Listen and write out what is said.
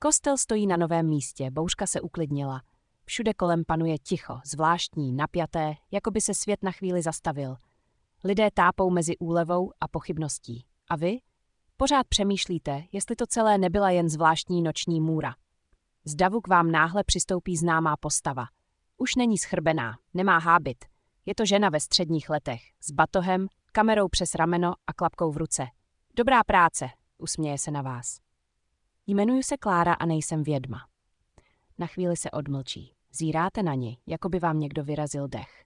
Kostel stojí na novém místě, bouřka se uklidnila. Všude kolem panuje ticho, zvláštní, napjaté, jako by se svět na chvíli zastavil. Lidé tápou mezi úlevou a pochybností. A vy? Pořád přemýšlíte, jestli to celé nebyla jen zvláštní noční můra. Z davu k vám náhle přistoupí známá postava. Už není schrbená, nemá hábit. Je to žena ve středních letech, s batohem, kamerou přes rameno a klapkou v ruce. Dobrá práce, usměje se na vás. Jmenuji se Klára a nejsem vědma. Na chvíli se odmlčí. Zíráte na ni, jako by vám někdo vyrazil dech.